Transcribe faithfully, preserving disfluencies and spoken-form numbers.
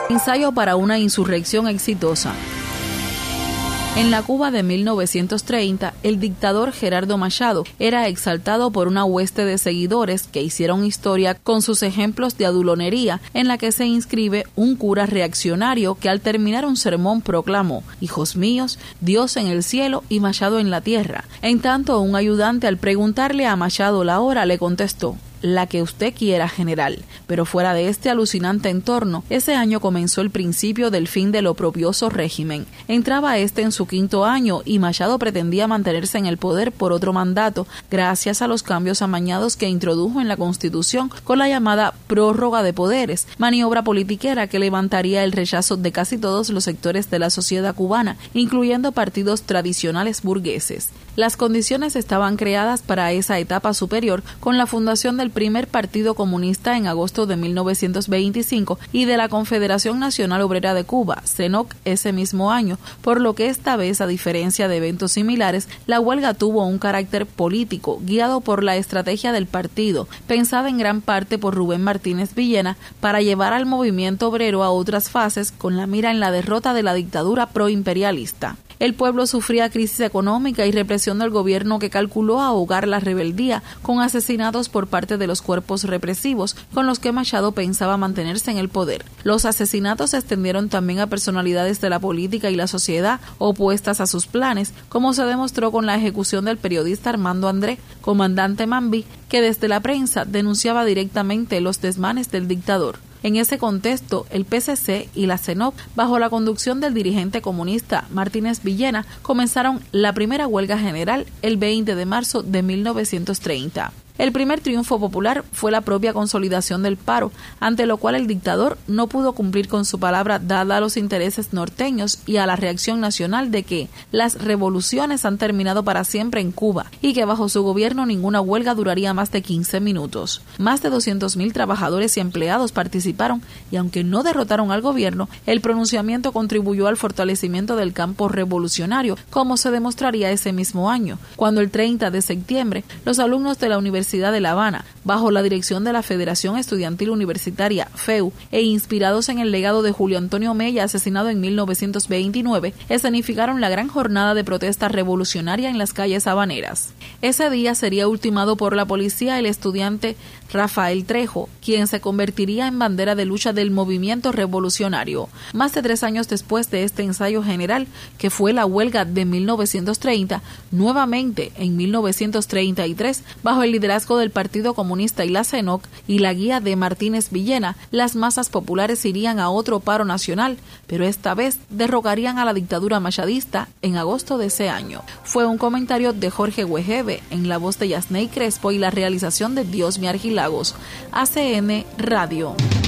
Ensayo para una insurrección exitosa. En la Cuba de mil novecientos treinta, el dictador Gerardo Machado era exaltado por una hueste de seguidores que hicieron historia con sus ejemplos de adulonería, en la que se inscribe un cura reaccionario que al terminar un sermón proclamó: «Hijos míos, Dios en el cielo y Machado en la tierra». En tanto, un ayudante, al preguntarle a Machado la hora, le contestó: «La que usted quiera, general». Pero fuera de este alucinante entorno, ese año comenzó el principio del fin del oprobioso régimen. Entraba este en su quinto año y Machado pretendía mantenerse en el poder por otro mandato, gracias a los cambios amañados que introdujo en la Constitución con la llamada prórroga de poderes, maniobra politiquera que levantaría el rechazo de casi todos los sectores de la sociedad cubana, incluyendo partidos tradicionales burgueses. Las condiciones estaban creadas para esa etapa superior con la fundación del primer Partido Comunista en agosto de mil novecientos veinticinco y de la Confederación Nacional Obrera de Cuba, C N O C, ese mismo año, por lo que esta vez, a diferencia de eventos similares, la huelga tuvo un carácter político, guiado por la estrategia del partido, pensada en gran parte por Rubén Martínez Villena para llevar al movimiento obrero a otras fases con la mira en la derrota de la dictadura proimperialista. El pueblo sufría crisis económica y represión del gobierno que calculó ahogar la rebeldía con asesinatos por parte de los cuerpos represivos con los que Machado pensaba mantenerse en el poder. Los asesinatos se extendieron también a personalidades de la política y la sociedad opuestas a sus planes, como se demostró con la ejecución del periodista Armando André, comandante Mambí, que desde la prensa denunciaba directamente los desmanes del dictador. En ese contexto, el P C C y la C N O C, bajo la conducción del dirigente comunista Martínez Villena, comenzaron la primera huelga general el veinte de marzo de mil novecientos treinta. El primer triunfo popular fue la propia consolidación del paro, ante lo cual el dictador no pudo cumplir con su palabra dada a los intereses norteños y a la reacción nacional de que las revoluciones han terminado para siempre en Cuba y que bajo su gobierno ninguna huelga duraría más de quince minutos. Más de doscientos mil trabajadores y empleados participaron y aunque no derrotaron al gobierno, el pronunciamiento contribuyó al fortalecimiento del campo revolucionario, como se demostraría ese mismo año, cuando el treinta de septiembre los alumnos de la Universidad de La Habana, bajo la dirección de la Federación Estudiantil Universitaria, F E U, e inspirados en el legado de Julio Antonio Mella, asesinado en mil novecientos veintinueve, escenificaron la gran jornada de protesta revolucionaria en las calles habaneras. Ese día sería ultimado por la policía el estudiante Rafael Trejo, quien se convertiría en bandera de lucha del movimiento revolucionario. Más de tres años después de este ensayo general, que fue la huelga de mil novecientos treinta, nuevamente en mil novecientos treinta y tres, bajo el liderazgo del Partido Comunista y la C N O C y la guía de Martínez Villena, las masas populares irían a otro paro nacional, pero esta vez derrocarían a la dictadura machadista en agosto de ese año. Fue un comentario de Jorge Wegebe, en la voz de Yasney Crespo y la realización de Diosmi Argilagos. A C N Radio.